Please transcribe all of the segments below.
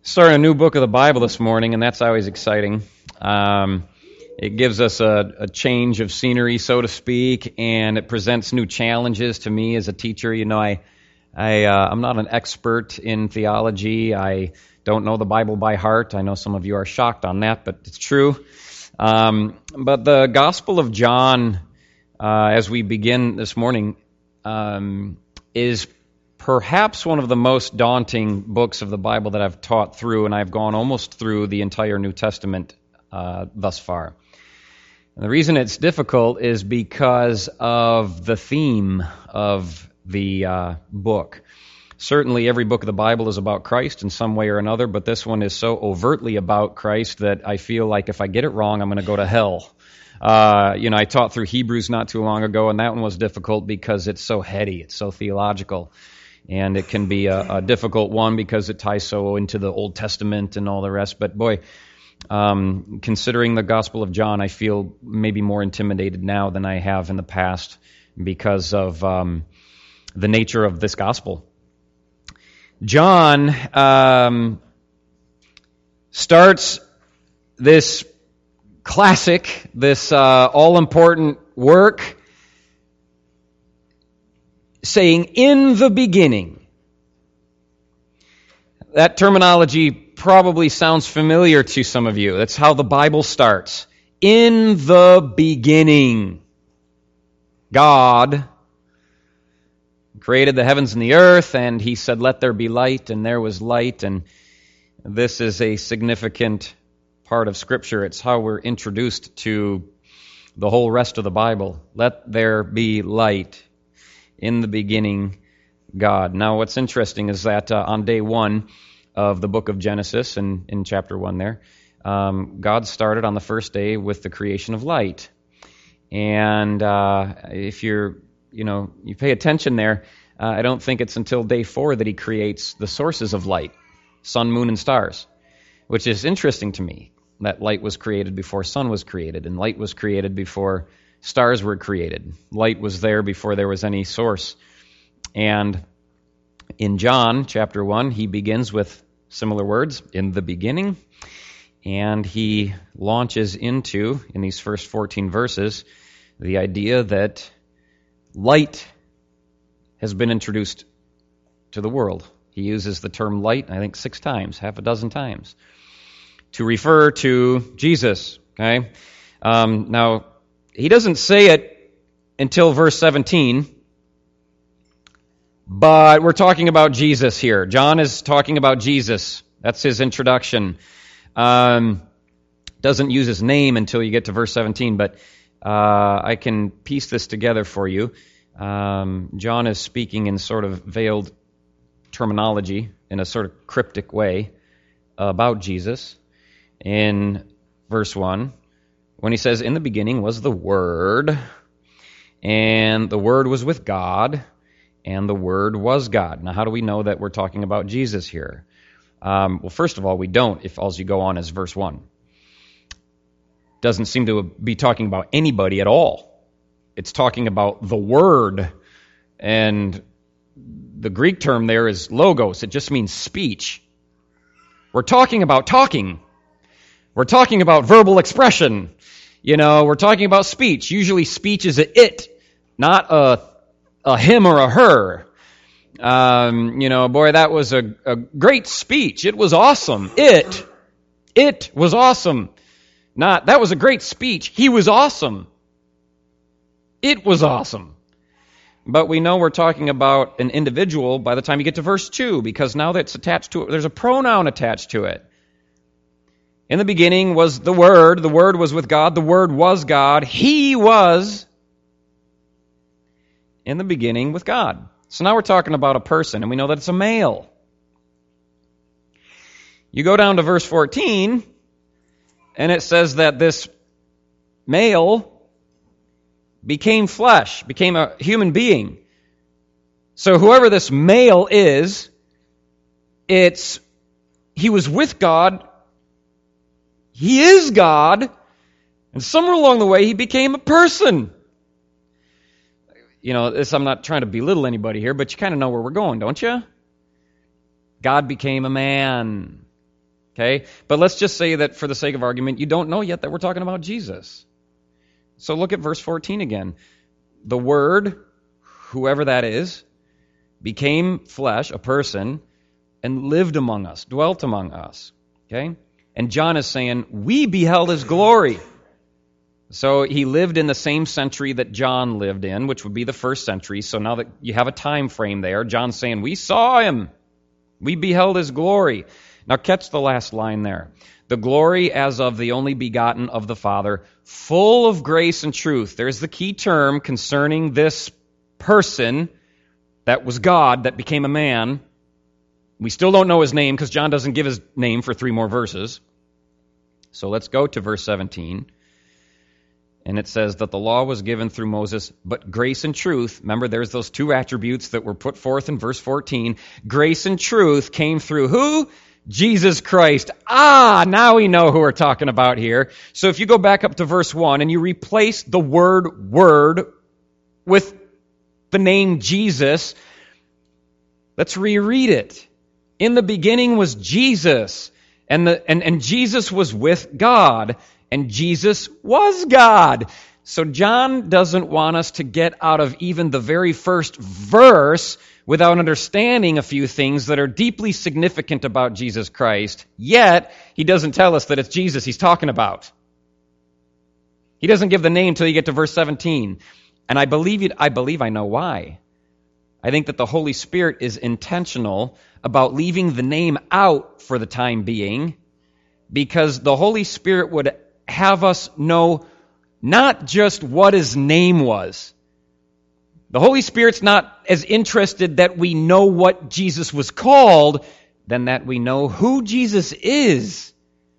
Starting a new book of the Bible this morning, and that's always exciting. It gives us a change of scenery, so to speak, and it presents new challenges to me as a teacher. You know, I'm not an expert in theology. I don't know the Bible by heart. I know some of you are shocked on that, but it's true. But the Gospel of John, as we begin this morning, is perhaps one of the most daunting books of the Bible that I've taught through, and I've gone almost through the entire New Testament thus far. And the reason it's difficult is because of the theme of the book. Certainly every book of the Bible is about Christ in some way or another, but this one is so overtly about Christ that I feel like if I get it wrong, I'm going to go to hell. I taught through Hebrews not too long ago, and that one was difficult because it's so heady, it's so theological. And it can be a difficult one because it ties so into the Old Testament and all the rest. But boy, considering the Gospel of John, I feel maybe more intimidated now than I have in the past because of the nature of this Gospel. John starts this classic, this all-important work, saying, "In the beginning." That terminology probably sounds familiar to some of you. That's how the Bible starts. In the beginning, God created the heavens and the earth, and He said, "Let there be light," and there was light. And this is a significant part of Scripture. It's how we're introduced to the whole rest of the Bible. Let there be light. In the beginning, God. Now, what's interesting is that on day one of the book of Genesis, in chapter 1 there, God started on the first day with the creation of light. And if you pay attention there, I don't think it's until day 4 that He creates the sources of light, sun, moon, and stars, which is interesting to me, that light was created before sun was created, and light was created before stars were created. Light was there before there was any source. And in John chapter 1, he begins with similar words, "in the beginning," and he launches into, in these first 14 verses, the idea that light has been introduced to the world. He uses the term light, I think 6 times, half a dozen times, to refer to Jesus. Okay? Now, he doesn't say it until verse 17, but we're talking about Jesus here. John is talking about Jesus. That's his introduction. Doesn't use his name until you get to verse 17, but I can piece this together for you. John is speaking in sort of veiled terminology, in a sort of cryptic way, about Jesus. In verse 1, when he says, "In the beginning was the Word, and the Word was with God, and the Word was God." Now, how do we know that we're talking about Jesus here? Well, first of all, we don't, if all you go on is verse 1. Doesn't seem to be talking about anybody at all. It's talking about the Word, and the Greek term there is logos. It just means speech. We're talking about talking. We're talking about verbal expression. We're talking about speech. Usually speech is a it, not a him or a her. Boy, that was a great speech. It was awesome. It was awesome. Not, that was a great speech. He was awesome. It was awesome. But we know we're talking about an individual by the time you get to verse 2, because now that's attached to it, there's a pronoun attached to it. In the beginning was the Word was with God, the Word was God, He was in the beginning with God. So now we're talking about a person, and we know that it's a male. You go down to verse 14, and it says that this male became flesh, became a human being. So whoever this male is, he was with God, He is God, and somewhere along the way he became a person. I'm not trying to belittle anybody here, but you kind of know where we're going, don't you? God became a man. Okay? But let's just say that for the sake of argument, you don't know yet that we're talking about Jesus. So look at verse 14 again. The Word, whoever that is, became flesh, a person, and lived among us, dwelt among us. Okay? And John is saying, we beheld his glory. So he lived in the same century that John lived in, which would be the first century. So now that you have a time frame there, John's saying, we saw him. We beheld his glory. Now catch the last line there. The glory as of the only begotten of the Father, full of grace and truth. There's the key term concerning this person that was God, that became a man. We still don't know his name because John doesn't give his name for 3 more verses. So let's go to verse 17. And it says that the law was given through Moses, but grace and truth, remember there's those 2 attributes that were put forth in verse 14. Grace and truth came through who? Jesus Christ. Now we know who we're talking about here. So if you go back up to verse 1 and you replace the word with the name Jesus, let's reread it. In the beginning was Jesus, and Jesus was with God, and Jesus was God. So John doesn't want us to get out of even the very first verse without understanding a few things that are deeply significant about Jesus Christ, yet he doesn't tell us that it's Jesus he's talking about. He doesn't give the name till you get to verse 17. And I believe I know why. I think that the Holy Spirit is intentional about leaving the name out for the time being, because the Holy Spirit would have us know not just what his name was. The Holy Spirit's not as interested that we know what Jesus was called than that we know who Jesus is.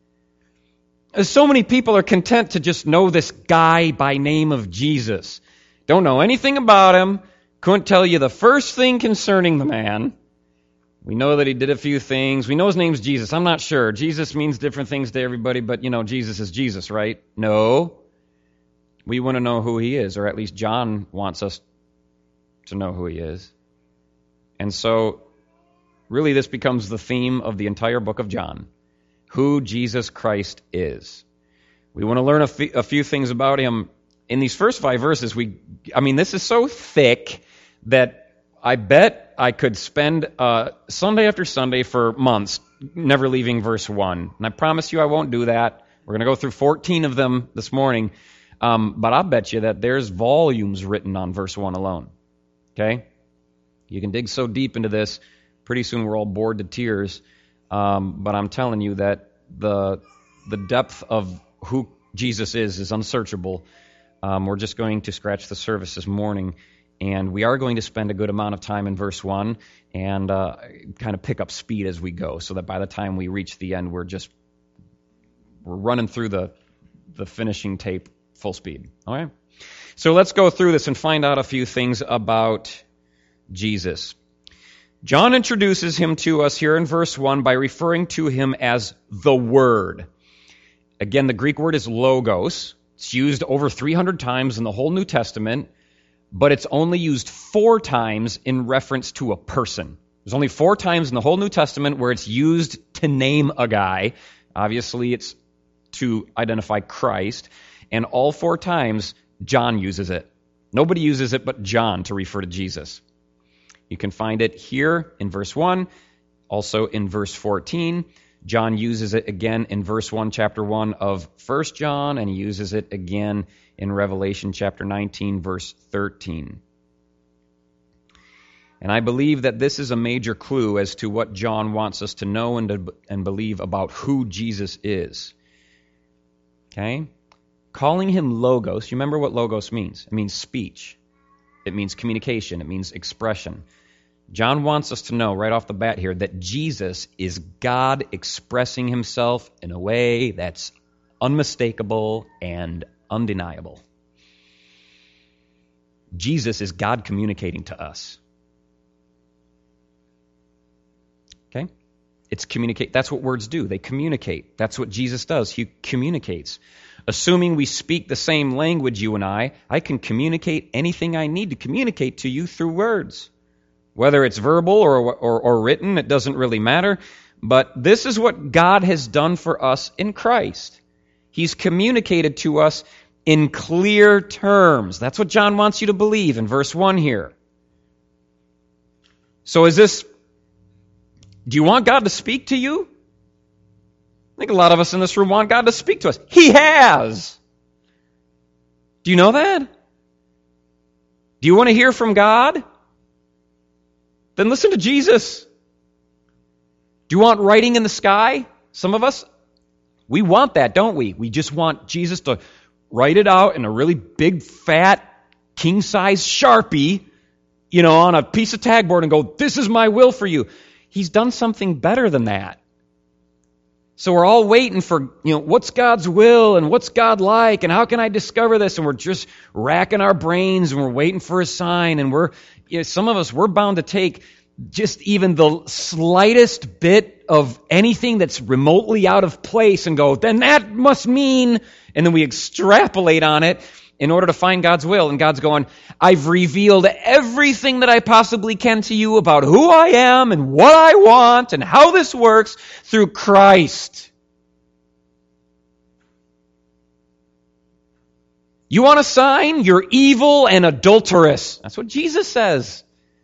So many people are content to just know this guy by name of Jesus. Don't know anything about him. Couldn't tell you the first thing concerning the man. We know that he did a few things. We know his name's Jesus. I'm not sure. Jesus means different things to everybody, but Jesus is Jesus, right? No. We want to know who he is, or at least John wants us to know who he is. And so, really this becomes the theme of the entire book of John. Who Jesus Christ is. We want to learn a few things about him. In these first 5 verses, this is so thick that I bet I could spend Sunday after Sunday for months never leaving verse 1. And I promise you I won't do that. We're going to go through 14 of them this morning. But I'll bet you that there's volumes written on verse 1 alone. Okay? You can dig so deep into this, pretty soon we're all bored to tears. But I'm telling you that the depth of who Jesus is unsearchable. We're just going to scratch the surface this morning, and we are going to spend a good amount of time in verse 1 and kind of pick up speed as we go, so that by the time we reach the end, we're running through the finishing tape full speed. All right? So let's go through this and find out a few things about Jesus. John introduces him to us here in verse 1 by referring to him as the Word. Again, the Greek word is logos. It's used over 300 times in the whole New Testament, but it's only used 4 times in reference to a person. There's only 4 times in the whole New Testament where it's used to name a guy. Obviously, it's to identify Christ. And all 4 times, John uses it. Nobody uses it but John to refer to Jesus. You can find it here in verse 1, also in verse 14. John uses it again in verse 1, chapter 1 of 1 John, and he uses it again in Revelation chapter 19, verse 13. And I believe that this is a major clue as to what John wants us to know and believe about who Jesus is. Okay? Calling him Logos, you remember what Logos means? It means speech. It means communication. It means expression. John wants us to know right off the bat here that Jesus is God expressing himself in a way that's unmistakable and undeniable. Jesus is God communicating to us. Okay? It's communicate. That's what words do. They communicate. That's what Jesus does. He communicates. Assuming we speak the same language, you and I can communicate anything I need to communicate to you through words. Whether it's verbal or written, it doesn't really matter. But this is what God has done for us in Christ. He's communicated to us in clear terms. That's what John wants you to believe in verse 1 here. So do you want God to speak to you? I think a lot of us in this room want God to speak to us. He has. Do you know that? Do you want to hear from God? Then listen to Jesus. Do you want writing in the sky? Some of us, we want that, don't we? We just want Jesus to write it out in a really big, fat, king-size Sharpie, on a piece of tagboard and go, this is my will for you. He's done something better than that. So we're all waiting for, what's God's will and what's God like and how can I discover this? And we're just racking our brains and we're waiting for a sign. And some of us, we're bound to take just even the slightest bit of anything that's remotely out of place and go, then that must mean, and then we extrapolate on it in order to find God's will. And God's going, I've revealed everything that I possibly can to you about who I am and what I want and how this works through Christ. You want a sign? You're evil and adulterous. That's what Jesus says.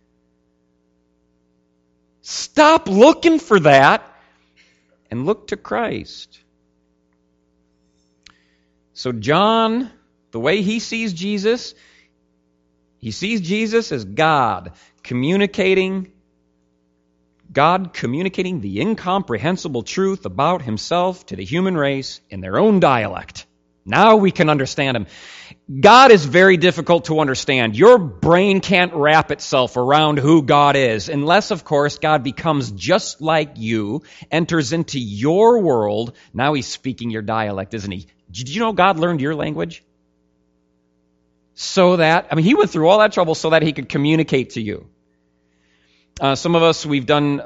Stop looking for that and look to Christ. So John, the way he sees Jesus as God communicating the incomprehensible truth about himself to the human race in their own dialect. Now we can understand him. God is very difficult to understand. Your brain can't wrap itself around who God is, unless, of course, God becomes just like you, enters into your world. Now he's speaking your dialect, isn't he? Did you know God learned your language? So that, he went through all that trouble so that he could communicate to you. Some of us, we've done,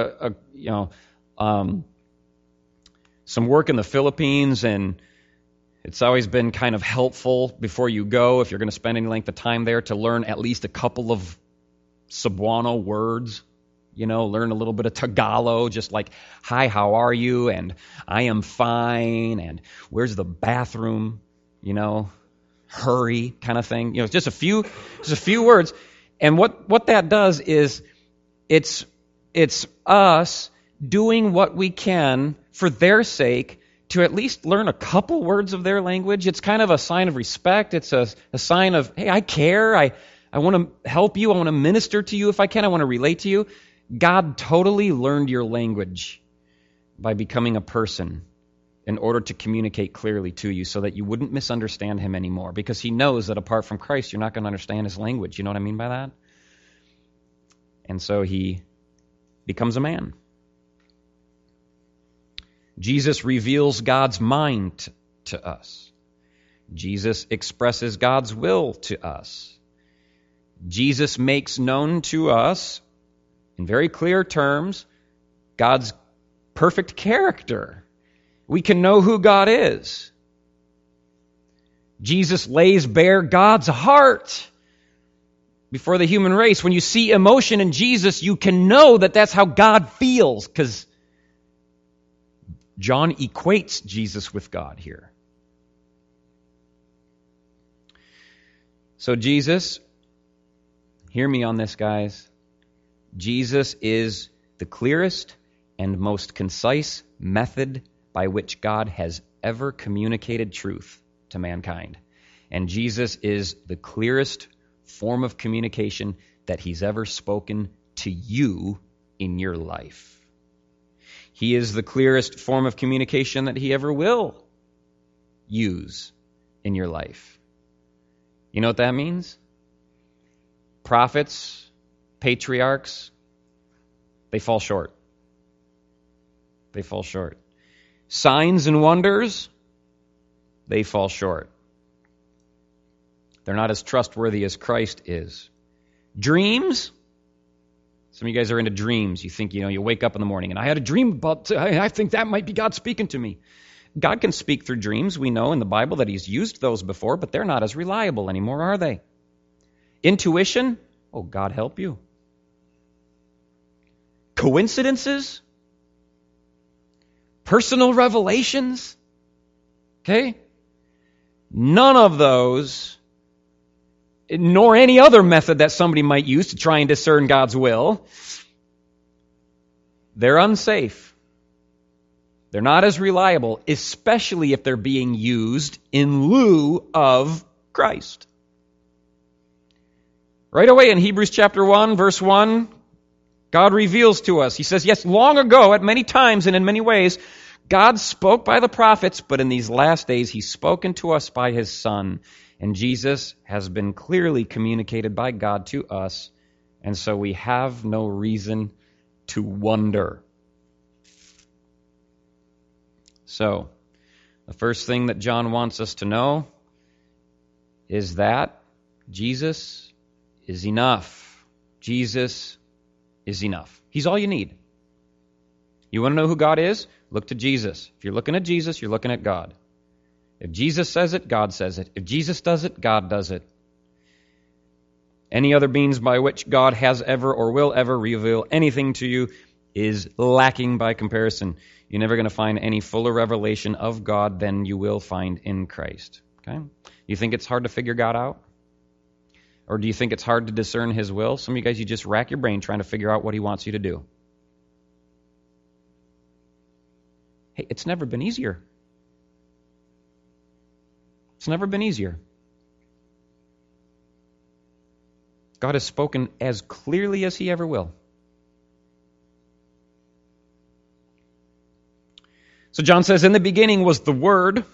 some work in the Philippines, and it's always been kind of helpful before you go, if you're going to spend any length of time there, to learn at least a couple of Cebuano words. Learn a little bit of Tagalog, just like, hi, how are you? And I am fine. And where's the bathroom? Hurry kind of thing. Just a few words. And what that does is it's us doing what we can for their sake to at least learn a couple words of their language. It's kind of a sign of respect. It's a sign of, hey, I care. I want to help you. I want to minister to you if I can. I want to relate to you. God totally learned your language by becoming a person in order to communicate clearly to you so that you wouldn't misunderstand him anymore, because he knows that apart from Christ, you're not going to understand his language. You know what I mean by that? And so he becomes a man. Jesus reveals God's mind to us. Jesus expresses God's will to us. Jesus makes known to us, in very clear terms, God's perfect character. We can know who God is. Jesus lays bare God's heart before the human race. When you see emotion in Jesus, you can know that that's how God feels, because John equates Jesus with God here. So Jesus, hear me on this, guys. Jesus is the clearest and most concise method by which God has ever communicated truth to mankind. And Jesus is the clearest form of communication that he's ever spoken to you in your life. He is the clearest form of communication that he ever will use in your life. You know what that means? Prophets, patriarchs, they fall short. They fall short. Signs and wonders, they fall short. They're not as trustworthy as Christ is. Dreams, some of you guys are into dreams. You think, you wake up in the morning and I had a dream about, I think that might be God speaking to me. God can speak through dreams. We know in the Bible that he's used those before, but they're not as reliable anymore, are they? Intuition, God help you. Coincidences, personal revelations. Okay? None of those, nor any other method that somebody might use to try and discern God's will, they're unsafe. They're not as reliable, especially if they're being used in lieu of Christ. Right away in Hebrews chapter 1, verse 1, God reveals to us. He says, yes, long ago, at many times and in many ways, God spoke by the prophets, but in these last days, He's spoken to us by His Son. And Jesus has been clearly communicated by God to us, and so we have no reason to wonder. So, the first thing that John wants us to know is that Jesus is enough. Jesus is enough. He's all you need. You want to know who God is? Look to Jesus. If you're looking at Jesus, you're looking at God. If Jesus says it, God says it. If Jesus does it, God does it. Any other means by which God has ever or will ever reveal anything to you is lacking by comparison. You're never going to find any fuller revelation of God than you will find in Christ. Okay? You think it's hard to figure God out? Or do you think it's hard to discern His will? Some of you guys, you just rack your brain trying to figure out what He wants you to do. Hey, it's never been easier. It's never been easier. God has spoken as clearly as He ever will. So John says, in the beginning was the Word.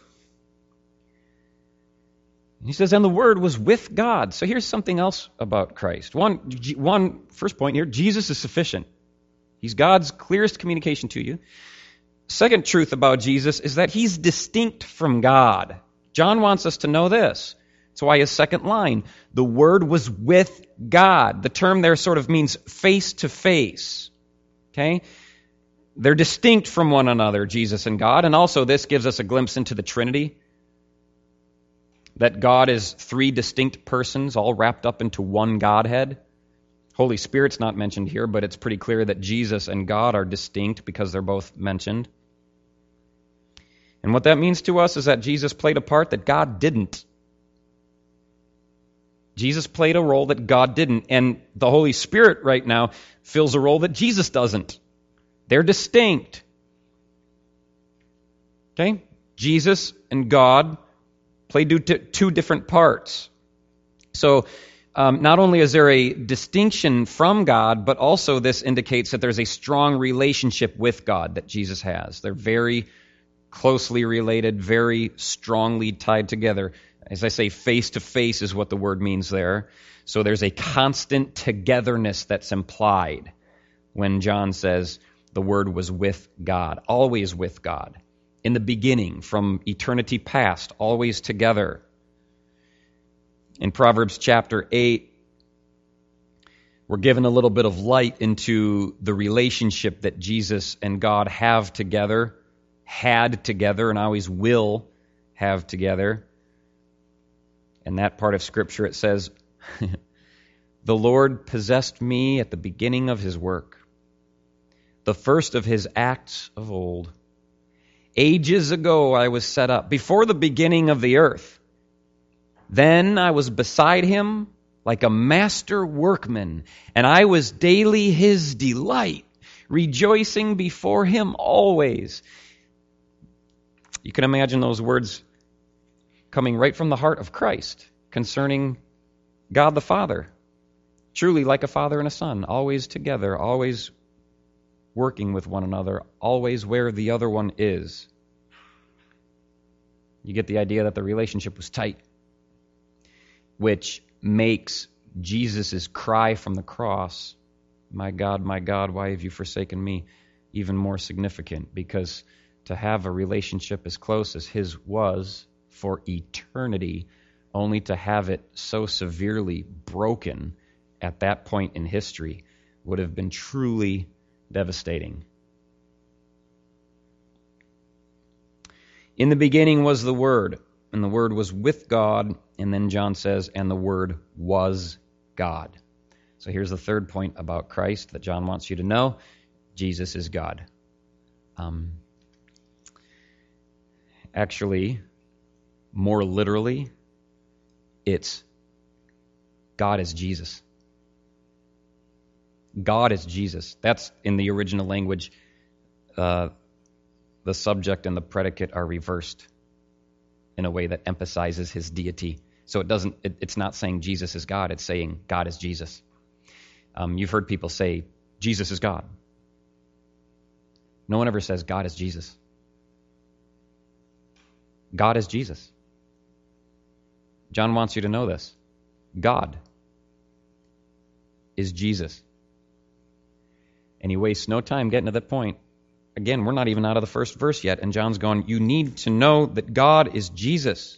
He says, and the Word was with God. So here's something else about Christ. One first point here, Jesus is sufficient. He's God's clearest communication to you. Second truth about Jesus is that He's distinct from God. John wants us to know this. That's why his second line, the Word was with God. The term there sort of means face to face. Okay? They're distinct from one another, Jesus and God. And also this gives us a glimpse into the Trinity. That God is three distinct persons all wrapped up into one Godhead. Holy Spirit's not mentioned here, but it's pretty clear that Jesus and God are distinct because they're both mentioned. And what that means to us is that Jesus played a part that God didn't. Jesus played a role that God didn't. And the Holy Spirit right now fills a role that Jesus doesn't. They're distinct. Okay? Jesus and God play two different parts. So not only is there a distinction from God, but also this indicates that there's a strong relationship with God that Jesus has. They're very closely related, very strongly tied together. As I say, face to face is what the word means there. So there's a constant togetherness that's implied when John says the Word was with God, always with God. In the beginning, from eternity past, always together. In Proverbs chapter 8, we're given a little bit of light into the relationship that Jesus and God have together, had together, and always will have together. In that part of Scripture it says, the Lord possessed me at the beginning of His work, the first of His acts of old. Ages ago I was set up, before the beginning of the earth. Then I was beside Him like a master workman, and I was daily His delight, rejoicing before Him always. You can imagine those words coming right from the heart of Christ concerning God the Father. Truly like a father and a son, always together, always working with one another, always where the other one is. You get the idea that the relationship was tight, which makes Jesus' cry from the cross, my God, why have you forsaken me, even more significant, because to have a relationship as close as His was for eternity, only to have it so severely broken at that point in history would have been truly devastating. In the beginning was the Word, and the Word was with God, and then John says, and the Word was God. So here's the third point about Christ that John wants you to know. Jesus is God. Actually, more literally, it's God is Jesus. God is Jesus. That's in the original language. The subject and the predicate are reversed in a way that emphasizes his deity. So it's not saying Jesus is God, it's saying God is Jesus. You've heard people say, Jesus is God. No one ever says God is Jesus. God is Jesus. John wants you to know this. God is Jesus. And he wastes no time getting to that point. Again, we're not even out of the first verse yet, and John's going, you need to know that God is Jesus.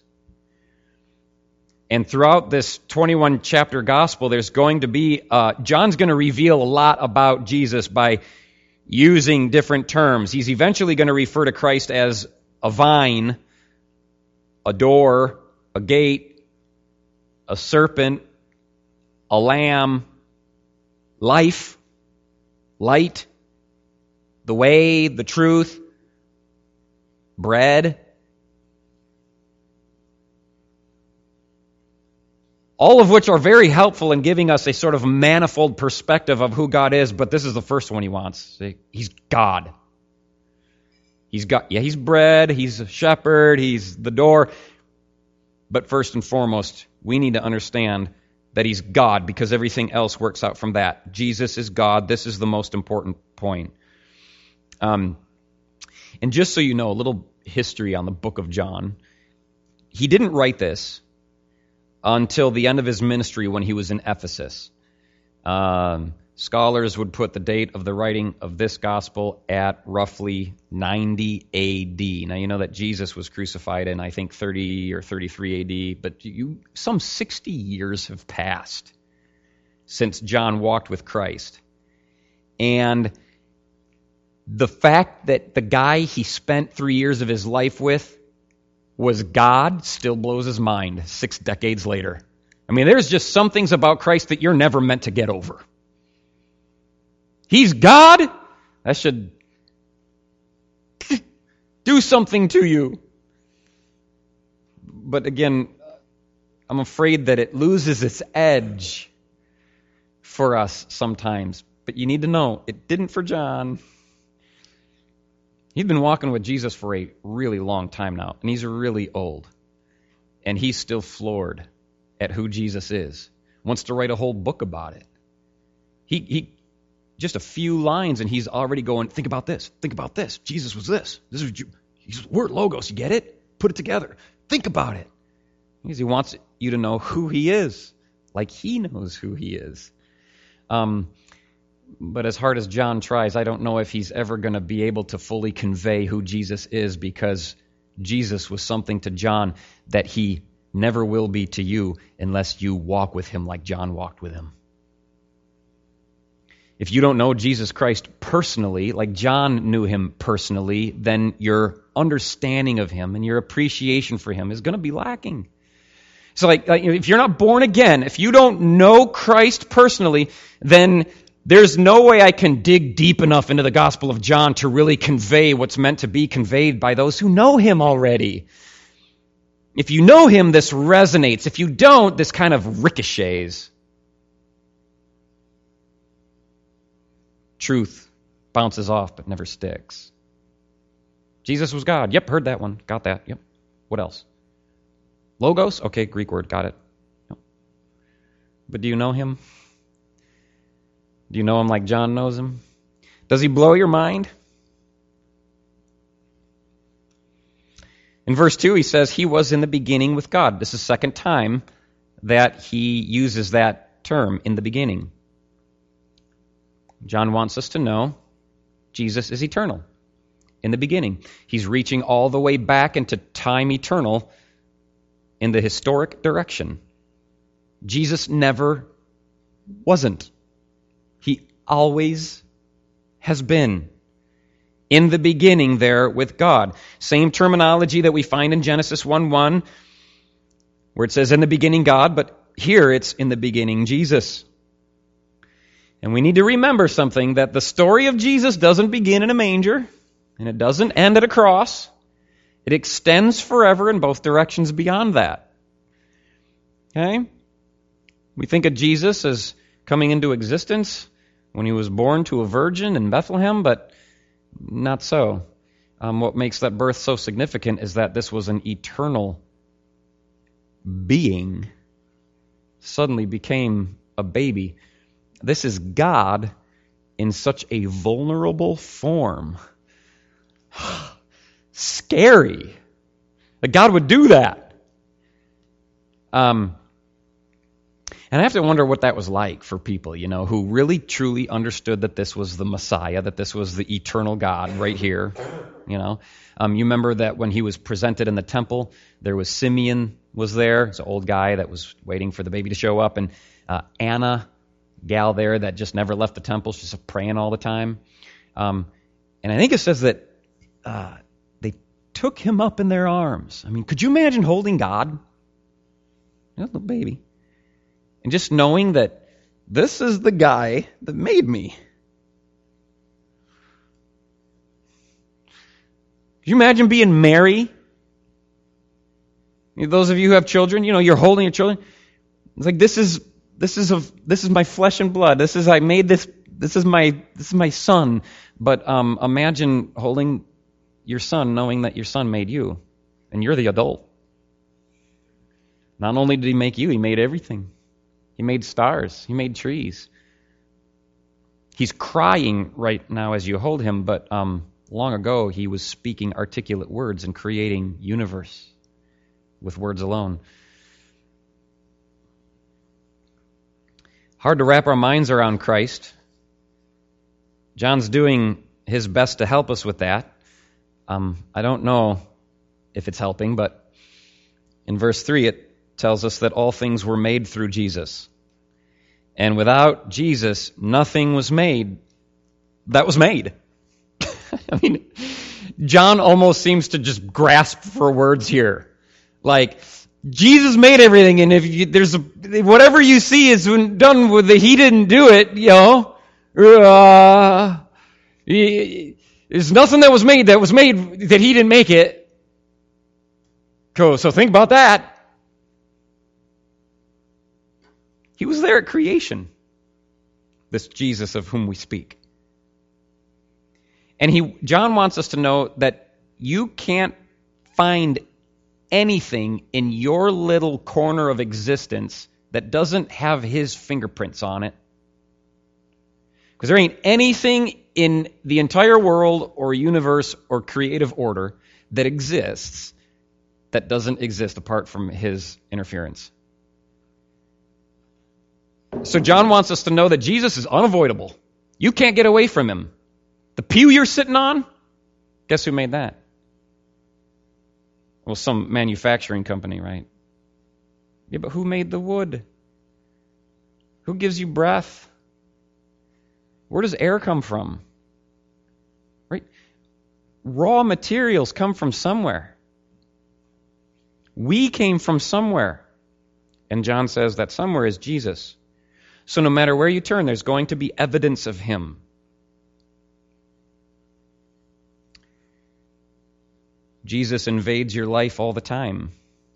And throughout this 21-chapter gospel, there's going to be, John's going to reveal a lot about Jesus by using different terms. He's eventually going to refer to Christ as a vine, a door, a gate, a serpent, a lamb, life, light, the way, the truth, bread. All of which are very helpful in giving us a sort of manifold perspective of who God is, but this is the first one he wants. He's God. He's God. Yeah, he's bread, he's a shepherd, he's the door. But first and foremost, we need to understand that he's God, because everything else works out from that. Jesus is God. This is the most important point. And just so you know, a little history on the book of John. He didn't write this until the end of his ministry when he was in Ephesus. Scholars would put the date of the writing of this gospel at roughly 90 AD. Now, you know that Jesus was crucified in, I think, 30 or 33 AD, but some 60 years have passed since John walked with Christ. And the fact that the guy he spent 3 years of his life with was God still blows his mind 6 decades later. I mean, there's just some things about Christ that you're never meant to get over. He's God. That should do something to you. But again, I'm afraid that it loses its edge for us sometimes. But you need to know, it didn't for John. He'd been walking with Jesus for a really long time now, and he's really old. And he's still floored at who Jesus is. Wants to write a whole book about it. He just a few lines, and he's already going, think about this, think about this. Jesus was this. This is word logos, you get it? Put it together. Think about it. Because he wants you to know who he is, like he knows who he is. But as hard as John tries, I don't know if he's ever going to be able to fully convey who Jesus is, because Jesus was something to John that he never will be to you unless you walk with him like John walked with him. If you don't know Jesus Christ personally, like John knew him personally, then your understanding of him and your appreciation for him is going to be lacking. So like if you're not born again, if you don't know Christ personally, then there's no way I can dig deep enough into the Gospel of John to really convey what's meant to be conveyed by those who know him already. If you know him, this resonates. If you don't, this kind of ricochets. Truth bounces off but never sticks. Jesus was God. Yep, heard that one. Got that. Yep. What else? Logos? Okay, Greek word. Got it. Yep. But do you know him? Do you know him like John knows him? Does he blow your mind? In verse 2, he says, he was in the beginning with God. This is the second time that he uses that term, in the beginning. John wants us to know Jesus is eternal. In the beginning. He's reaching all the way back into time eternal in the historic direction. Jesus never wasn't. He always has been. In the beginning there with God. Same terminology that we find in Genesis 1:1, where it says, in the beginning God, but here it's in the beginning Jesus. And we need to remember something, that the story of Jesus doesn't begin in a manger, and it doesn't end at a cross, It extends forever in both directions beyond that. Okay? We think of Jesus as coming into existence when he was born to a virgin in Bethlehem, but not so. What makes that birth so significant is that this was an eternal being, suddenly became a baby. This is God in such a vulnerable form. Scary that God would do that. And I have to wonder what that was like for people, who really truly understood that this was the Messiah, that this was the eternal God right here. You remember that when he was presented in the temple, there was Simeon was there. It's an old guy that was waiting for the baby to show up, and Anna, gal there that just never left the temple. She's just praying all the time. And I think it says that they took him up in their arms. I mean, could you imagine holding God? Little baby. And just knowing that this is the guy that made me. Could you imagine being Mary? Those of you who have children, you're holding your children. It's like this is my flesh and blood. I made this. This is my son. But imagine holding your son, knowing that your son made you, and you're the adult. Not only did he make you, he made everything. He made stars. He made trees. He's crying right now as you hold him, but long ago he was speaking articulate words and creating universe with words alone. Hard to wrap our minds around Christ. John's doing his best to help us with that. I don't know if it's helping, but in verse 3 it tells us that all things were made through Jesus. And without Jesus, nothing was made that was made. I mean, John almost seems to just grasp for words here. Like, Jesus made everything, and if whatever you see is done with he didn't do it, there's nothing that was made that he didn't make it. Cool. So think about that. He was there at creation, this Jesus of whom we speak. And John wants us to know that you can't find anything in your little corner of existence that doesn't have his fingerprints on it. Because there ain't anything in the entire world or universe or creative order that exists that doesn't exist apart from his interference. So John wants us to know that Jesus is unavoidable. You can't get away from him. The pew you're sitting on, guess who made that? Well, some manufacturing company, right? Yeah, but who made the wood? Who gives you breath? Where does air come from? Right? Raw materials come from somewhere. We came from somewhere. And John says that somewhere is Jesus. So no matter where you turn, there's going to be evidence of him. Jesus invades your life all the time.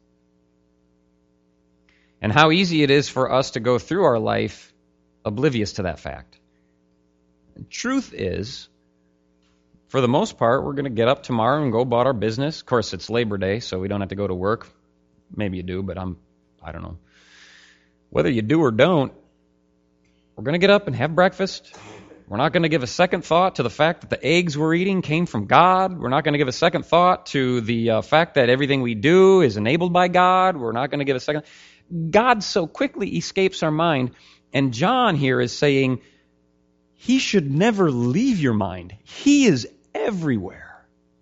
And how easy it is for us to go through our life oblivious to that fact. The truth is, for the most part, we're going to get up tomorrow and go about our business. Of course, it's Labor Day, so we don't have to go to work. Maybe you do, but I don't know. Whether you do or don't, we're going to get up and have breakfast. We're not going to give a second thought to the fact that the eggs we're eating came from God. We're not going to give a second thought to the fact that everything we do is enabled by God. We're not going to give a second. God so quickly escapes our mind. And John here is saying, he should never leave your mind. He is everywhere.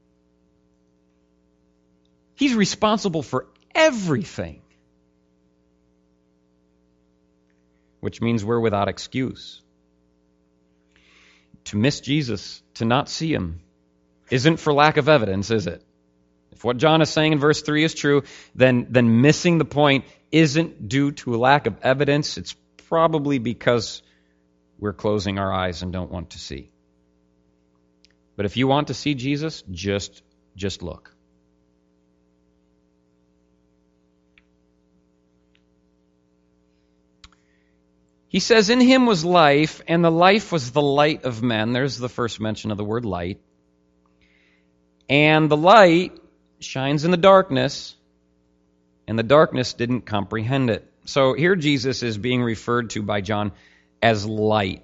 He's responsible for everything. Which means we're without excuse. To miss Jesus, to not see him, isn't for lack of evidence, is it? If what John is saying in verse 3 is true, then missing the point isn't due to a lack of evidence. It's probably because we're closing our eyes and don't want to see. But if you want to see Jesus, just look. He says, in him was life, and the life was the light of men. There's the first mention of the word light. And the light shines in the darkness, and the darkness didn't comprehend it. So here Jesus is being referred to by John as light.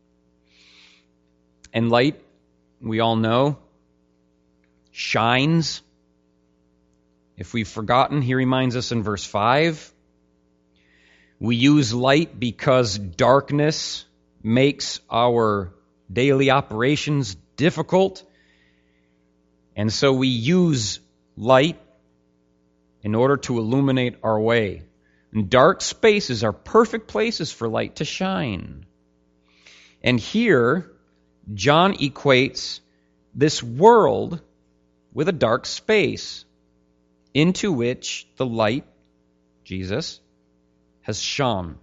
And light, we all know, shines. If we've forgotten, he reminds us in verse 5. We use light because darkness makes our daily operations difficult. And so we use light in order to illuminate our way. And dark spaces are perfect places for light to shine. And here, John equates this world with a dark space into which the light, Jesus, has shone.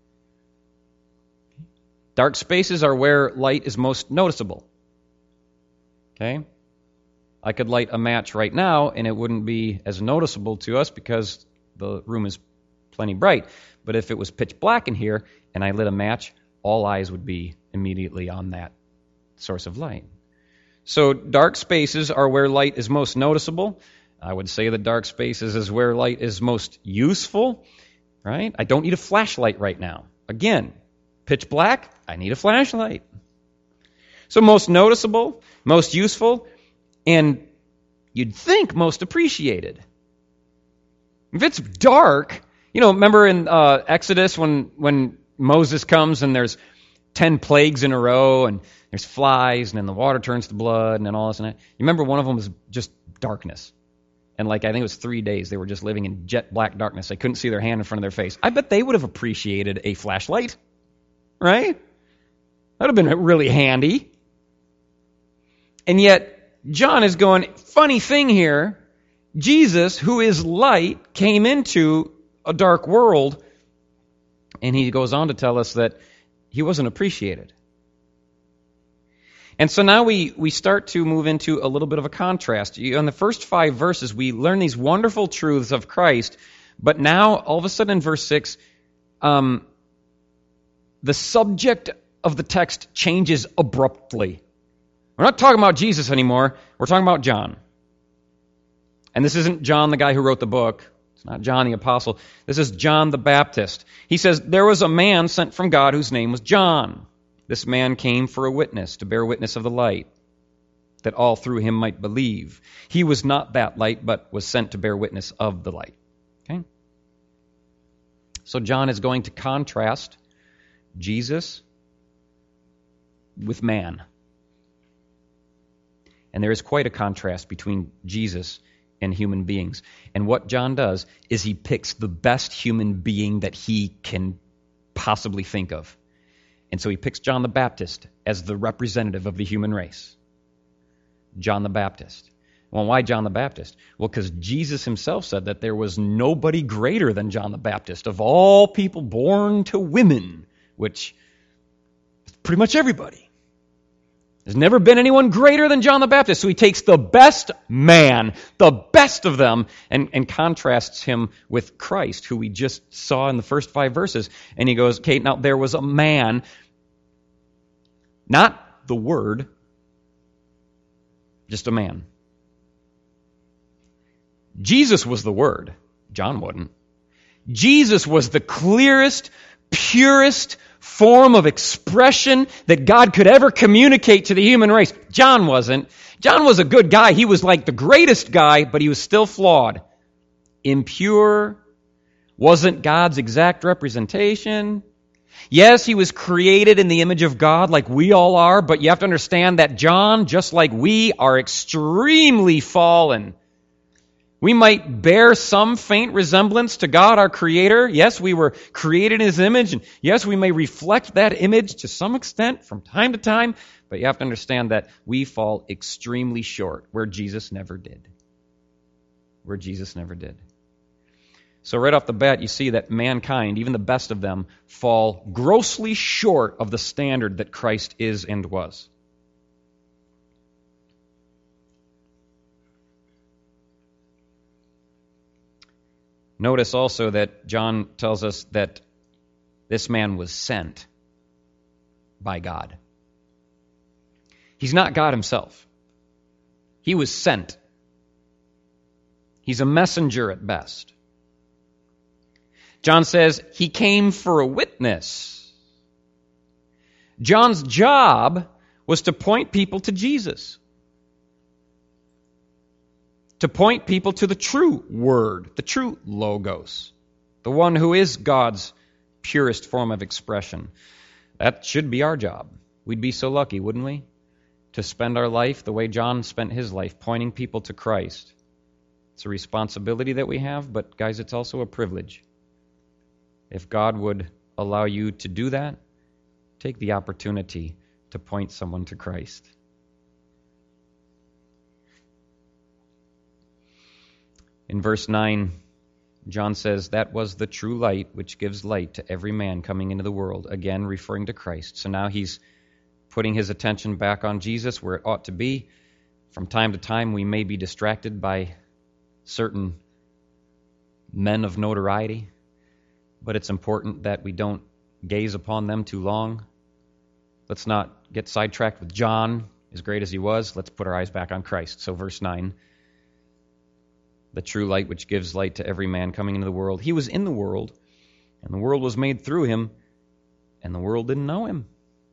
Dark spaces are where light is most noticeable. Okay? I could light a match right now and it wouldn't be as noticeable to us because the room is plenty bright. But if it was pitch black in here and I lit a match, all eyes would be immediately on that source of light. So dark spaces are where light is most noticeable. I would say that dark spaces is where light is most useful. Right? I don't need a flashlight right now. Again, pitch black, I need a flashlight. So most noticeable, most useful, and you'd think most appreciated. If it's dark, remember in Exodus when Moses comes and there's 10 plagues in a row and there's flies and then the water turns to blood and then all this and that. You remember one of them was just darkness. And I think it was 3 days, they were just living in jet black darkness. They couldn't see their hand in front of their face. I bet they would have appreciated a flashlight, right? That would have been really handy. And yet, John is going, funny thing here, Jesus, who is light, came into a dark world, and he goes on to tell us that he wasn't appreciated. And so now we start to move into a little bit of a contrast. In the first 5 verses, we learn these wonderful truths of Christ, but now, all of a sudden in verse 6, the subject of the text changes abruptly. We're not talking about Jesus anymore. We're talking about John. And this isn't John, the guy who wrote the book. It's not John the Apostle. This is John the Baptist. He says, there was a man sent from God whose name was John. This man came for a witness, to bear witness of the light, that all through him might believe. He was not that light, but was sent to bear witness of the light. Okay? So John is going to contrast Jesus with man. And there is quite a contrast between Jesus and human beings. And what John does is he picks the best human being that he can possibly think of. And so he picks John the Baptist as the representative of the human race. John the Baptist. Well, why John the Baptist? Well, because Jesus himself said that there was nobody greater than John the Baptist of all people born to women, which is pretty much everybody. There's never been anyone greater than John the Baptist. So he takes the best man, the best of them, and contrasts him with Christ, who we just saw in the first 5 verses. And he goes, okay, now there was a man, not the Word, just a man. Jesus was the Word. John wasn't. Jesus was the clearest, purest form of expression that God could ever communicate to the human race. John wasn't. John was a good guy. He was like the greatest guy, but he was still flawed. Impure, wasn't God's exact representation. Yes, he was created in the image of God like we all are, but you have to understand that John, just like we, are extremely fallen. We might bear some faint resemblance to God, our Creator. Yes, we were created in His image, and yes, we may reflect that image to some extent from time to time, but you have to understand that we fall extremely short, where Jesus never did. Where Jesus never did. So right off the bat, you see that mankind, even the best of them, fall grossly short of the standard that Christ is and was. Notice also that John tells us that This man was sent by God. He's not God himself. He was sent. He's a messenger at best. John says he came for a witness. John's job was to point people to Jesus, to point people to the true Word, the true Logos, the one who is God's purest form of expression. That should be our job. We'd be so lucky, wouldn't we, to spend our life the way John spent his life, pointing people to Christ. It's a responsibility that we have, but guys, it's also a privilege. If God would allow you to do that, take the opportunity to point someone to Christ. In verse 9, John says, that was the true light which gives light to every man coming into the world, again referring to Christ. So now he's putting his attention back on Jesus where it ought to be. From time to time, we may be distracted by certain men of notoriety, but it's important that we don't gaze upon them too long. Let's not get sidetracked with John, as great as he was. Let's put our eyes back on Christ. So verse 9, the true light which gives light to every man coming into the world. He was in the world, and the world was made through him, and the world didn't know him.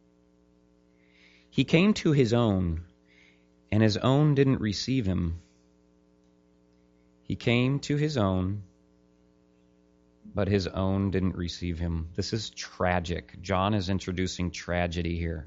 He came to his own, and his own didn't receive him. He came to his own, but his own didn't receive him. This is tragic. John is introducing tragedy here.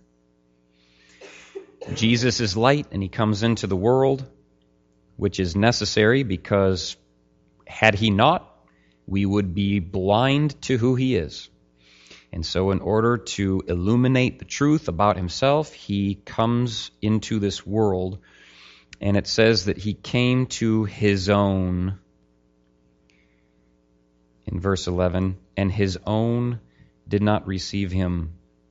Jesus is light, and he comes into the world, which is necessary because had he not, we would be blind to who he is. And so in order to illuminate the truth about himself, he comes into this world, and it says that he came to his own. In verse 11, and his own did not receive him.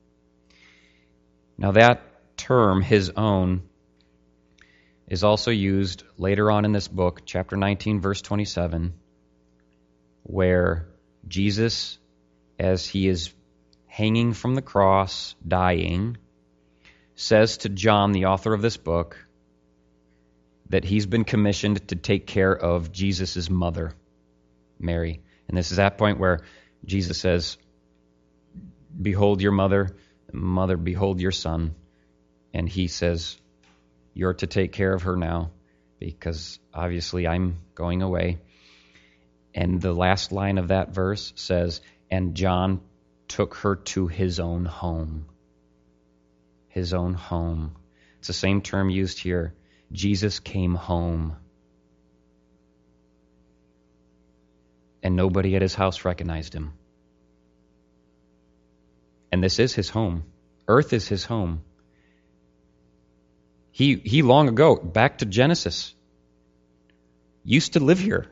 Now that term, his own, is also used later on in this book, chapter 19, verse 27, where Jesus, as he is hanging from the cross, dying, says to John, the author of this book, that he's been commissioned to take care of Jesus' mother, Mary. And this is that point where Jesus says, behold your mother, mother, behold your son. And he says, you're to take care of her now, because obviously I'm going away. And the last line of that verse says, and John took her to his own home. His own home. It's the same term used here. Jesus came home. And nobody at his house recognized him. And this is his home. Earth is his home. He long ago, back to Genesis, used to live here.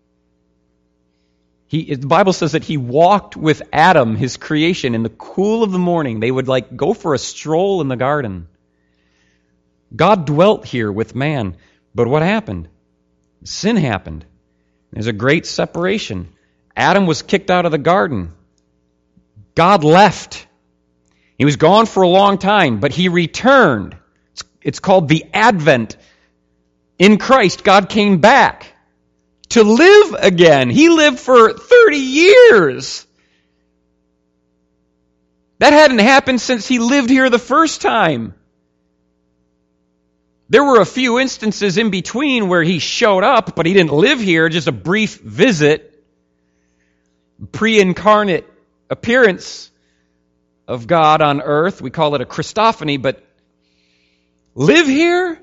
The Bible says that he walked with Adam, his creation, in the cool of the morning. They would go for a stroll in the garden. God dwelt here with man. But what happened? Sin happened. There's a great separation. Adam was kicked out of the garden. God left. He was gone for a long time, but he returned. It's called the Advent. In Christ, God came back to live again. He lived for 30 years. That hadn't happened since he lived here the first time. There were a few instances in between where he showed up, but he didn't live here, just a brief visit, pre-incarnate appearance of God on earth. We call it a Christophany, but live here?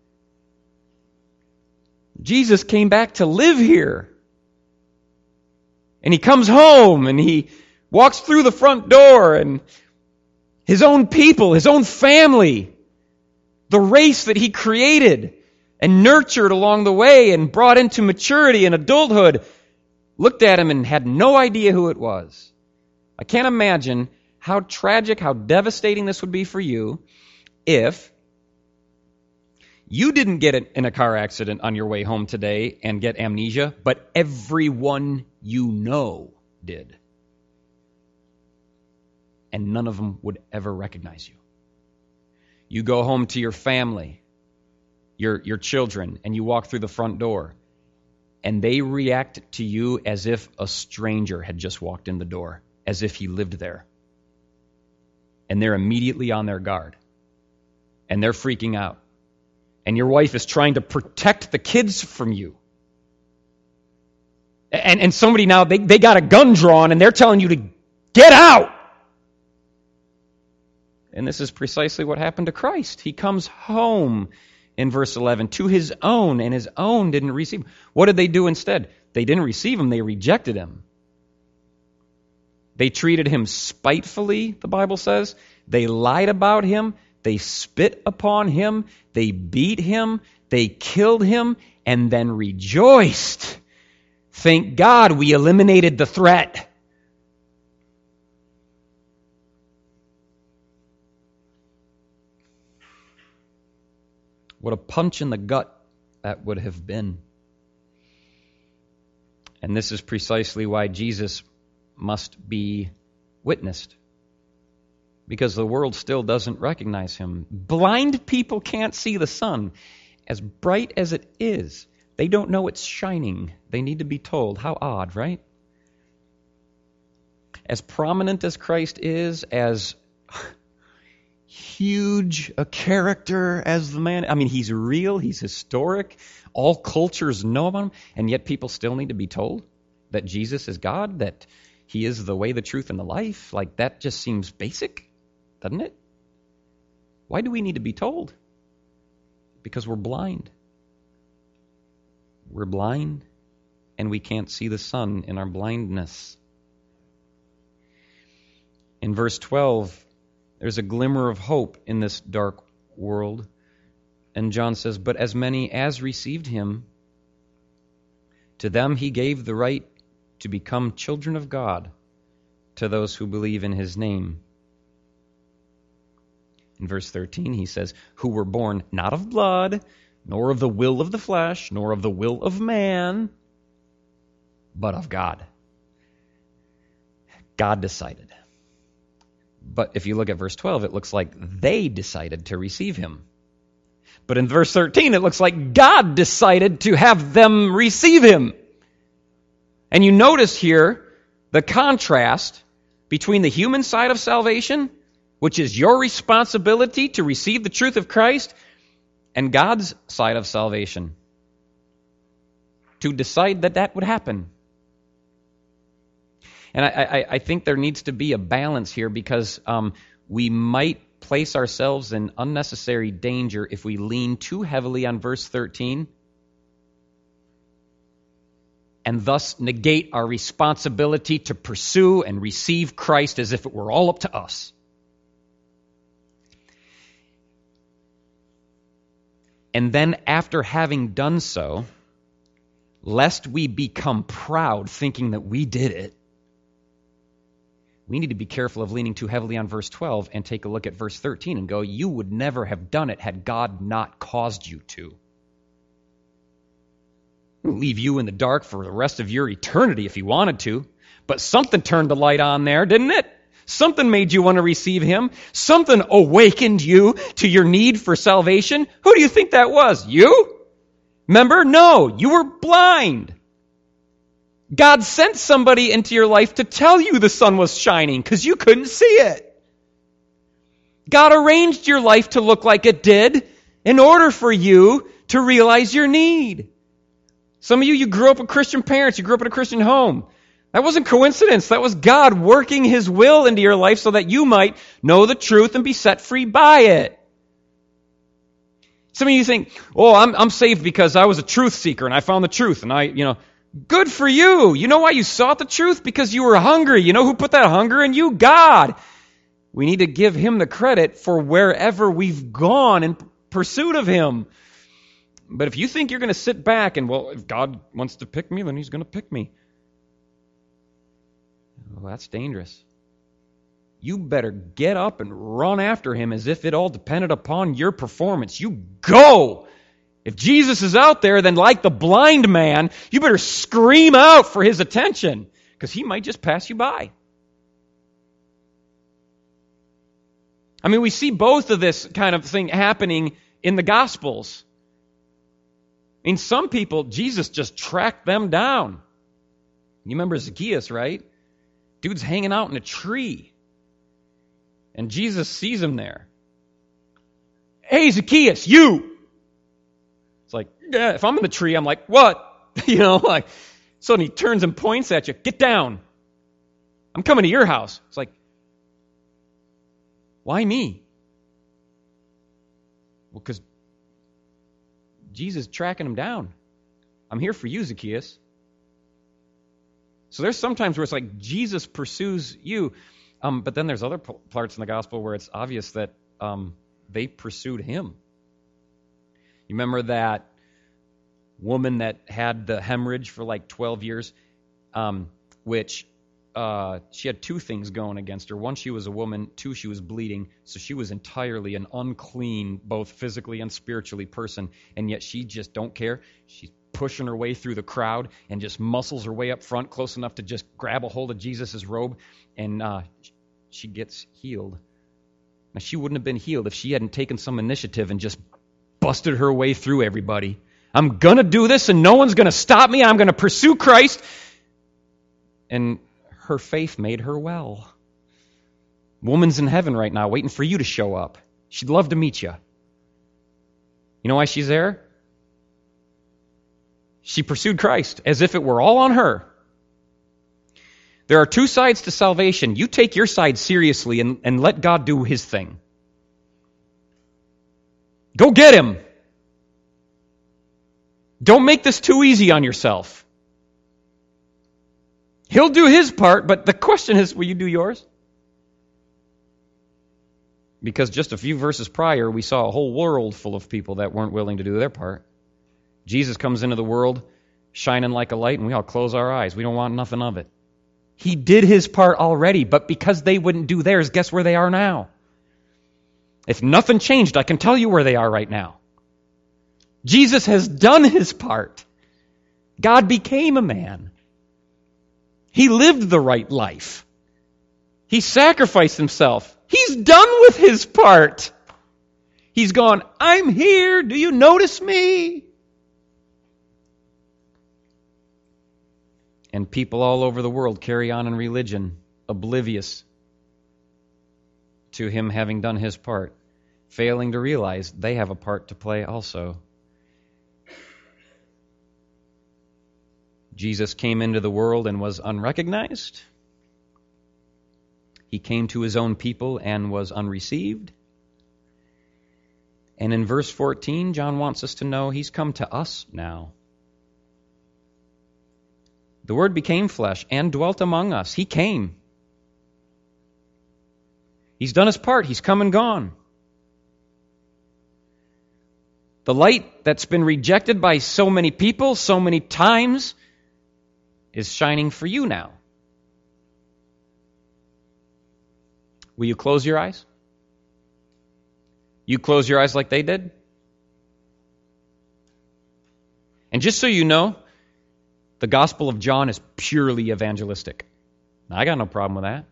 Jesus came back to live here. And he comes home and he walks through the front door, and his own people, his own family, the race that he created and nurtured along the way and brought into maturity and adulthood, looked at him and had no idea who it was. I can't imagine how tragic, how devastating this would be for you if you didn't get in a car accident on your way home today and get amnesia, but everyone you know did. and none of them would ever recognize you. You go home to your family, your children, and you walk through the front door, and they react to you as if a stranger had just walked in the door, as if he lived there. And they're immediately on their guard. And they're freaking out. And your wife is trying to protect the kids from you. And somebody now, they got a gun drawn and they're telling you to get out. And this is precisely what happened to Christ. He comes home in verse 11 to his own, and his own didn't receive him. What did they do instead? They didn't receive him, they rejected him. They treated him spitefully, the Bible says. They lied about him. They spit upon him. They beat him. They killed him and then rejoiced. Thank God we eliminated the threat. What a punch in the gut that would have been. And this is precisely why Jesus must be witnessed. Because the world still doesn't recognize him. Blind people can't see the sun. As bright as it is, they don't know it's shining. They need to be told. How odd, right? As prominent as Christ is, as huge a character as the man, I mean, he's real, he's historic, all cultures know about him, and yet people still need to be told that Jesus is God, that he is the way, the truth, and the life. Like, that just seems basic, doesn't it? Why do we need to be told? Because we're blind. We're blind, and we can't see the sun in our blindness. In verse 12, there's a glimmer of hope in this dark world. And John says, "But as many as received him, to them he gave the right to become children of God, to those who believe in his name." In verse 13, he says, "Who were born not of blood, nor of the will of the flesh, nor of the will of man, but of God." God decided. But if you look at verse 12, it looks like they decided to receive him. But in verse 13, it looks like God decided to have them receive him. And you notice here the contrast between the human side of salvation, which is your responsibility to receive the truth of Christ, and God's side of salvation, to decide that that would happen. And I think there needs to be a balance here, because we might place ourselves in unnecessary danger if we lean too heavily on verse 13 and thus negate our responsibility to pursue and receive Christ as if it were all up to us. And then after having done so, lest we become proud thinking that we did it, we need to be careful of leaning too heavily on verse 12 and take a look at verse 13 and go, you would never have done it had God not caused you to. He'll leave you in the dark for the rest of your eternity if he wanted to. But something turned the light on there, didn't it? Something made you want to receive him. Something awakened you to your need for salvation. Who do you think that was? You? Remember? No, you were blind. God sent somebody into your life to tell you the sun was shining because you couldn't see it. God arranged your life to look like it did in order for you to realize your need. Some of you grew up with Christian parents. You grew up in a Christian home. That wasn't coincidence. That was God working his will into your life so that you might know the truth and be set free by it. Some of you think, oh, I'm saved because I was a truth seeker and I found the truth and good for you. You know why you sought the truth? Because you were hungry. You know who put that hunger in you? God. We need to give him the credit for wherever we've gone in pursuit of him. But if you think you're going to sit back and, well, if God wants to pick me, then he's going to pick me. Well, that's dangerous. You better get up and run after him as if it all depended upon your performance. You go! If Jesus is out there, then like the blind man, you better scream out for his attention, because he might just pass you by. I mean, we see both of this kind of thing happening in the Gospels. I mean, some people, Jesus just tracked them down. You remember Zacchaeus, right? Dude's hanging out in a tree. And Jesus sees him there. Hey, Zacchaeus, you! It's like, yeah, if I'm in the tree, I'm like, what? Like, so he turns and points at you. Get down. I'm coming to your house. It's like, why me? Well, because Jesus is tracking him down. I'm here for you, Zacchaeus. So there's sometimes where it's like Jesus pursues you, but then there's other parts in the gospel where it's obvious that they pursued him. You remember that woman that had the hemorrhage for like 12 years, which she had two things going against her. One, she was a woman. Two, she was bleeding. So she was entirely an unclean, both physically and spiritually person. And yet she just don't care. She's pushing her way through the crowd and just muscles her way up front close enough to just grab a hold of Jesus' robe. And she gets healed. Now, she wouldn't have been healed if she hadn't taken some initiative and just busted her way through everybody. I'm going to do this and no one's going to stop me. I'm going to pursue Christ. And her faith made her well. Woman's in heaven right now waiting for you to show up. She'd love to meet you. You know why she's there? She pursued Christ as if it were all on her. There are two sides to salvation. You take your side seriously and let God do his thing. Go get him. Don't make this too easy on yourself. He'll do his part, but the question is, will you do yours? Because just a few verses prior, we saw a whole world full of people that weren't willing to do their part. Jesus comes into the world shining like a light, and we all close our eyes. We don't want nothing of it. He did his part already, but because they wouldn't do theirs, guess where they are now? If nothing changed, I can tell you where they are right now. Jesus has done his part. God became a man. He lived the right life. He sacrificed himself. He's done with his part. He's gone, I'm here. Do you notice me? And people all over the world carry on in religion, oblivious to him having done his part, failing to realize they have a part to play also. Jesus came into the world and was unrecognized. He came to his own people and was unreceived. And in verse 14, John wants us to know he's come to us now. The Word became flesh and dwelt among us. He came. He's done his part. He's come and gone. The light that's been rejected by so many people, so many times, is shining for you now. Will you close your eyes? You close your eyes like they did? And just so you know, the Gospel of John is purely evangelistic. Now, I got no problem with that.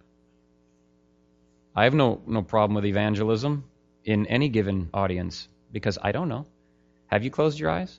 I have no problem with evangelism in any given audience because I don't know. Have you closed your eyes?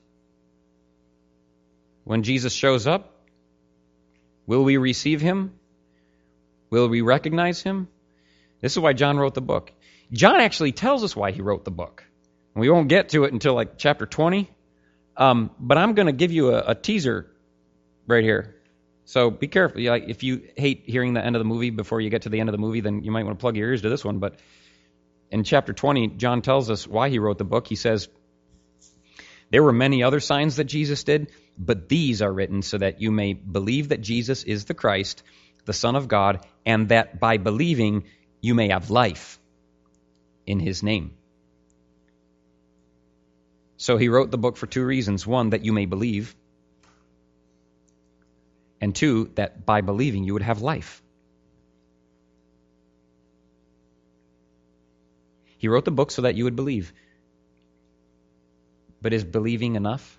When Jesus shows up, will we receive him? Will we recognize him? This is why John wrote the book. John actually tells us why he wrote the book. We won't get to it until like chapter 20. But I'm going to give you a teaser right here. So be careful. Like, if you hate hearing the end of the movie before you get to the end of the movie, then you might want to plug your ears to this one. But in chapter 20, John tells us why he wrote the book. He says, there were many other signs that Jesus did, but these are written so that you may believe that Jesus is the Christ, the Son of God, and that by believing you may have life in his name. So he wrote the book for two reasons. One, that you may believe. And two, that by believing you would have life. He wrote the book so that you would believe. But is believing enough?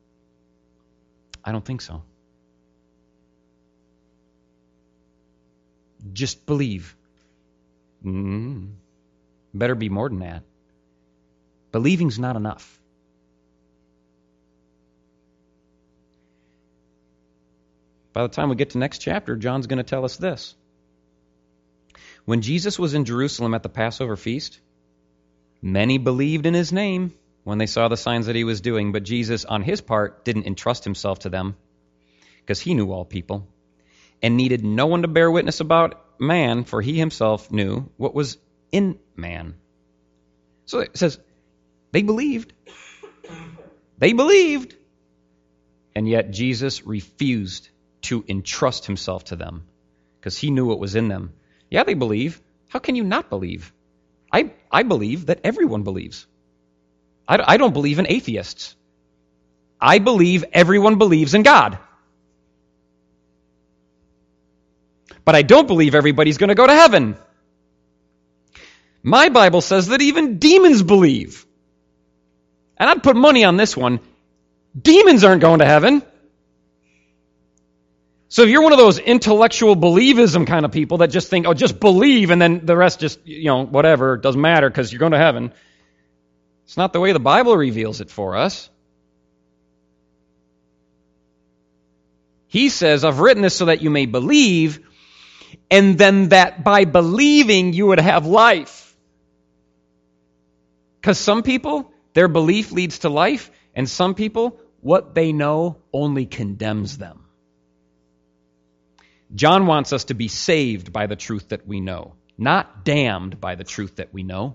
I don't think so. Just believe. Better be more than that. Believing's not enough. By the time we get to next chapter, John's going to tell us this. When Jesus was in Jerusalem at the Passover feast, many believed in his name when they saw the signs that he was doing, but Jesus, on his part, didn't entrust himself to them because he knew all people and needed no one to bear witness about man, for he himself knew what was in man. So it says, they believed. They believed. And yet Jesus refused to entrust himself to them because he knew what was in them. Yeah, they believe. How can you not believe? I believe that everyone believes. I don't believe in atheists. I believe everyone believes in God. But I don't believe everybody's going to go to heaven. My Bible says that even demons believe. And I'd put money on this one. Demons aren't going to heaven. So if you're one of those intellectual believism kind of people that just think, oh, just believe, and then the rest just, whatever, it doesn't matter because you're going to heaven. It's not the way the Bible reveals it for us. He says, I've written this so that you may believe, and then that by believing you would have life. Because some people, their belief leads to life, and some people, what they know only condemns them. John wants us to be saved by the truth that we know, not damned by the truth that we know.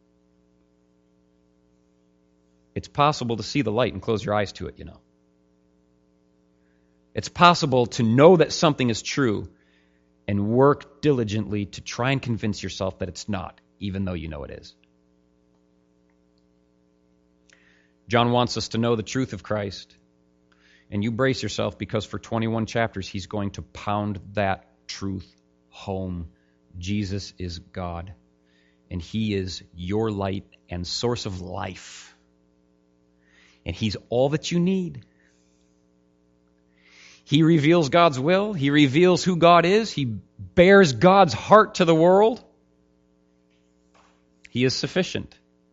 It's possible to see the light and close your eyes to it, It's possible to know that something is true and work diligently to try and convince yourself that it's not, even though you know it is. John wants us to know the truth of Christ. And you brace yourself because for 21 chapters, he's going to pound that truth home. Jesus is God, and he is your light and source of life. And he's all that you need. He reveals God's will. He reveals who God is. He bears God's heart to the world. He is sufficient.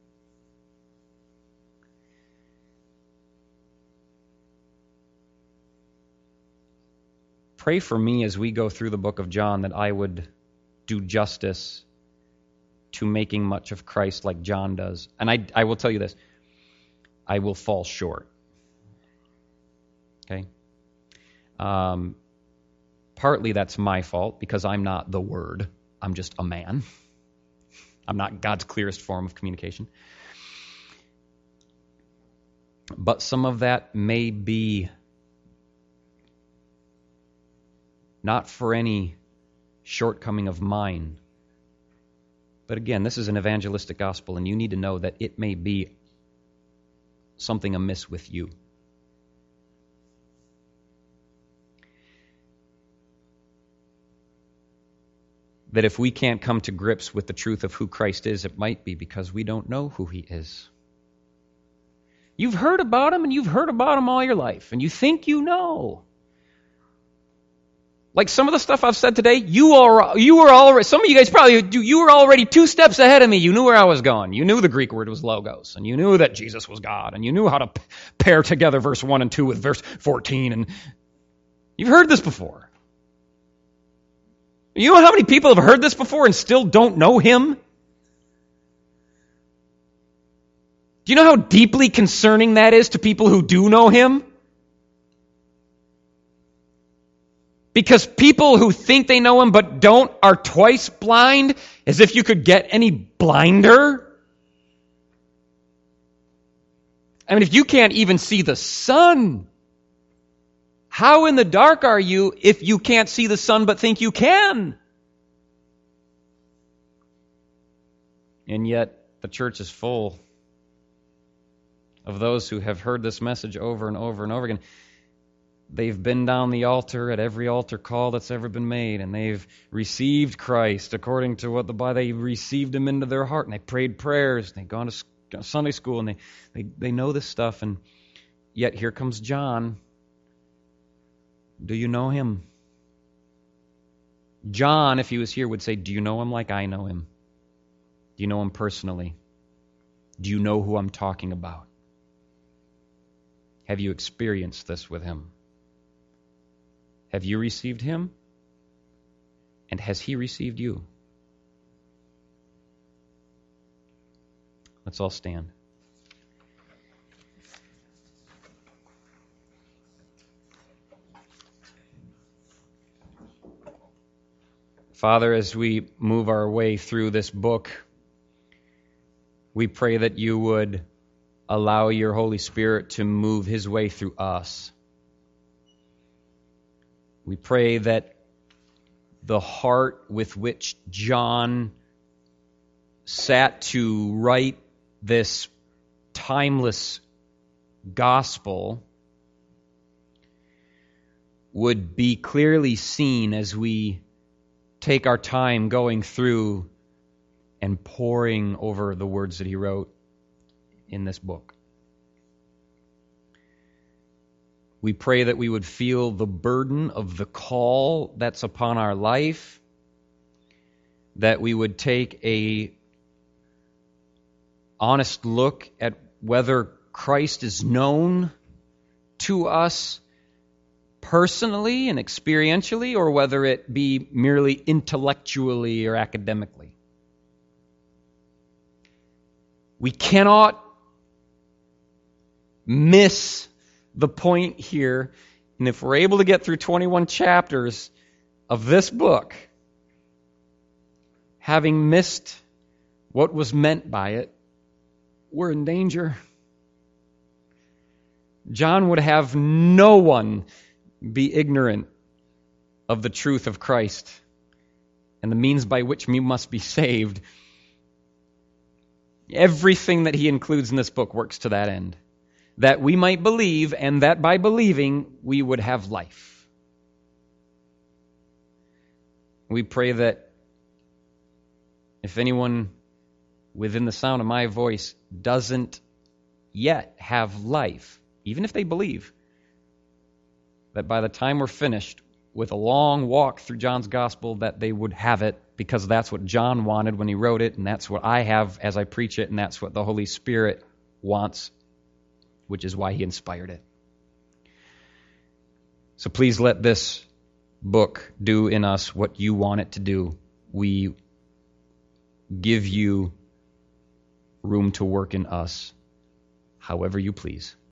Pray for me as we go through the book of John that I would do justice to making much of Christ like John does. And I will tell you this, I will fall short. Okay? Partly that's my fault because I'm not the Word. I'm just a man. I'm not God's clearest form of communication. But some of that may be not for any shortcoming of mine. But again, this is an evangelistic gospel, and you need to know that it may be something amiss with you. That if we can't come to grips with the truth of who Christ is, it might be because we don't know who he is. You've heard about him, and you've heard about him all your life, and you think you know. Like some of the stuff I've said today, you were already, some of you guys probably do, you were already 2 steps ahead of me. You knew where I was going. You knew the Greek word was logos, and you knew that Jesus was God, and you knew how to pair together verse 1 and 2 with verse 14, and you've heard this before. You know how many people have heard this before and still don't know him? Do you know how deeply concerning that is to people who do know him? Because people who think they know him but don't are twice blind, as if you could get any blinder. I mean, if you can't even see the sun, how in the dark are you if you can't see the sun but think you can? And yet, the church is full of those who have heard this message over and over and over again. They've been down the altar at every altar call that's ever been made, and they've received Christ according to what the Bible, they received him into their heart, and they prayed prayers, and they've gone to Sunday school, and they know this stuff, and yet here comes John. Do you know him? John, if he was here, would say, do you know him like I know him? Do you know him personally? Do you know who I'm talking about? Have you experienced this with him? Have you received him? And has he received you? Let's all stand. Father, as we move our way through this book, we pray that you would allow your Holy Spirit to move his way through us. We pray that the heart with which John sat to write this timeless gospel would be clearly seen as we take our time going through and poring over the words that he wrote in this book. We pray that we would feel the burden of the call that's upon our life, that we would take a honest look at whether Christ is known to us personally and experientially, or whether it be merely intellectually or academically. We cannot miss the point here, and if we're able to get through 21 chapters of this book, having missed what was meant by it, we're in danger. John would have no one be ignorant of the truth of Christ and the means by which we must be saved. Everything that he includes in this book works to that end, that we might believe, and that by believing we would have life. We pray that if anyone within the sound of my voice doesn't yet have life, even if they believe, that by the time we're finished with a long walk through John's gospel, that they would have it, because that's what John wanted when he wrote it, and that's what I have as I preach it, and that's what the Holy Spirit wants, which is why he inspired it. So please let this book do in us what you want it to do. We give you room to work in us however you please.